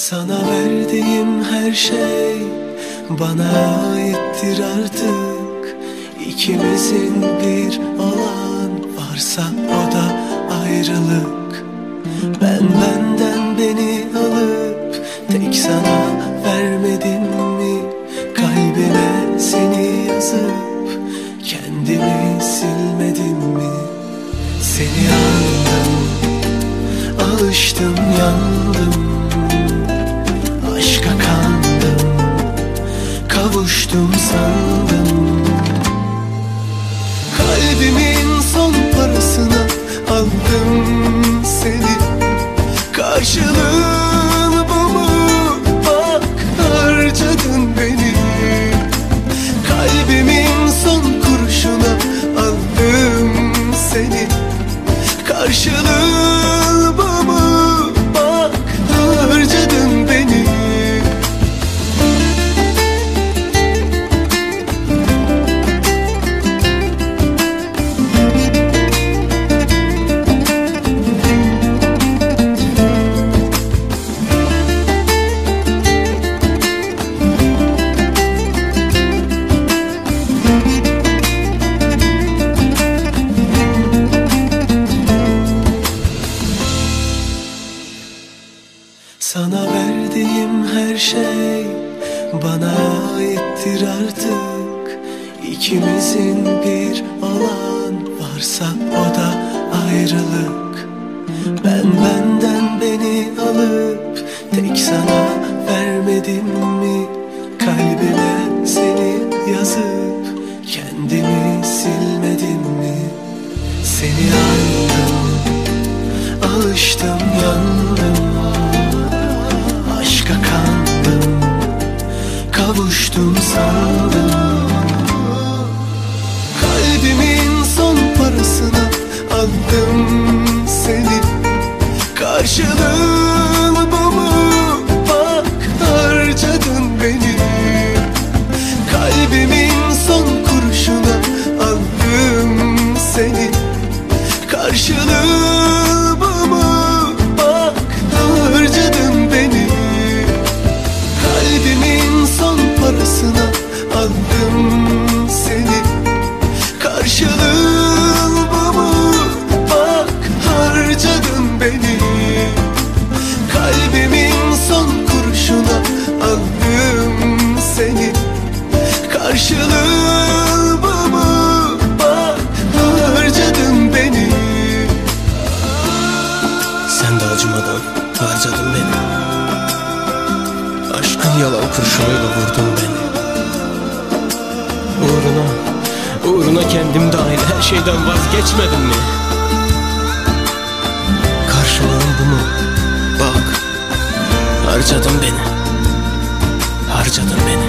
Sana verdiğim her şey bana aittir artık. İkimizin bir olan varsa o da ayrılık. Ben benden beni alıp tek sana vermedim mi? Kalbime seni yazıp kendimi silmedim mi? Seni aldım, alıştım, yandım, aşka kandım, kavuştum sandım. Kalbimin son parasına aldım seni. Karşılığın bu mu? Bak harcadın beni. Kalbimin son kuruşuna aldım seni. Karşılığı bu mu? Bak harcadın beni. Sana verdiğim her şey bana aittir artık. İkimizin bir olan varsa o da ayrılık. Ben benden beni alıp tek sana vermedim mi? Kalbime seni yazıp kendimi silmedim mi? Seni aldım, alıştım, yandım, aşka kandım, kavuştum sandım. Kalbimin son parasına aldım seni. Karşılığın bu mu? Bak harcadın beni. Kalbimin son kuruşuna aldım seni. Karşılığı bu mu? Bak harcadın beni. Kalbimin son parasına aldım seni. Karşılığı bu mu? Bak harcadın beni. Kalbimin son kuruşuna aldım seni. Karşılığı bu mu? Bak harcadın beni. Sen de acımadan harcadın beni. Aşkın yalan kurşunuyla vurdun beni. Uğruna kendim dahil her şeyden vazgeçmedim mi? Karşılığın bu mu? Bak harcadın beni. Harcadın beni.